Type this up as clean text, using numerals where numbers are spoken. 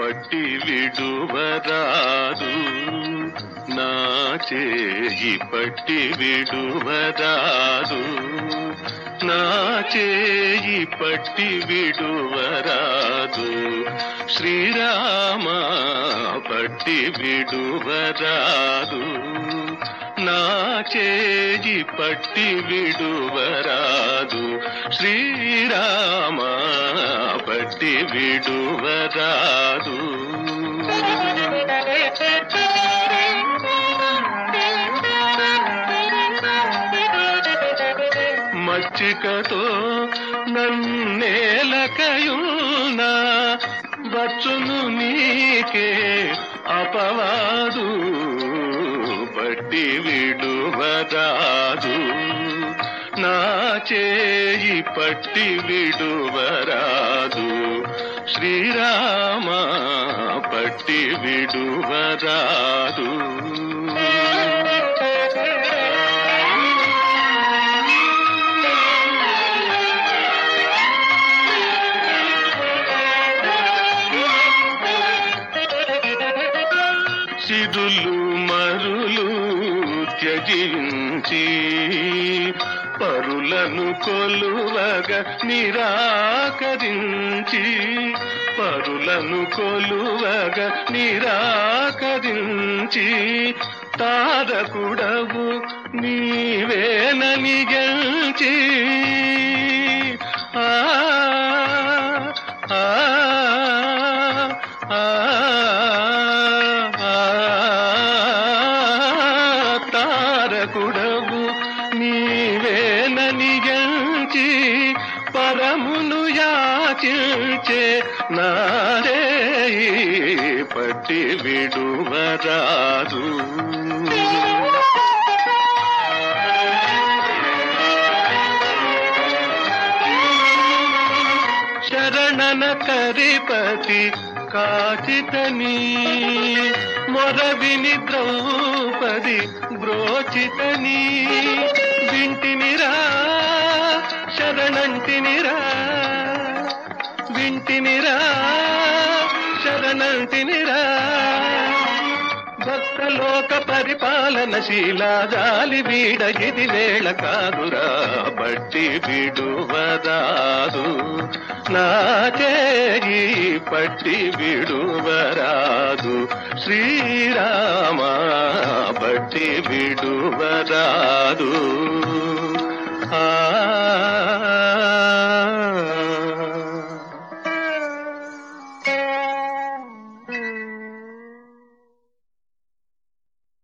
పట్టి విడువరాదు, నా చేయి పట్టి విడువరాదు, నా చేయి పట్టి విడువరాదు, శ్రీరామ పట్టి విడువరాదు, నా చేయి పట్టి విడువరాదు, శ్రీరామ పట్టి విడువరాదు. మచ్చికతో నన్నేలకయున్నా వచ్చును నీకే అపవాదు, పట్టి విడువరాదు, నా చేయి పట్టి విడువరాదు, శ్రీరామ పట్టి విడువరాదు. సిరులు మరులు త్యజించి పరులను కొలువగా నిరాకరించి, పరులను కొలువగా నిరాకరించి, తారకుడవు నీవేనని గెలిచి, ఆ ఆ తారకుడవు నీవేనని గెలిచి, పరమును యాచించే నారే పట్టి విడువరాదు. శరణన కరిపతి కాచితని మొరవిని ద్రౌపది బ్రోచితని, వింటినిరా శరణంటినిరా, వింటినిరా శరణంటినిరా, భక్తలోక పరిపాలనశీలాదాలి వీడ ఇది వేళ కాదురా, బట్టి విడువరాదు, నా చేయి పట్టి విడువరాదు, శ్రీరామ బట్టి విడువరాదు. ఆ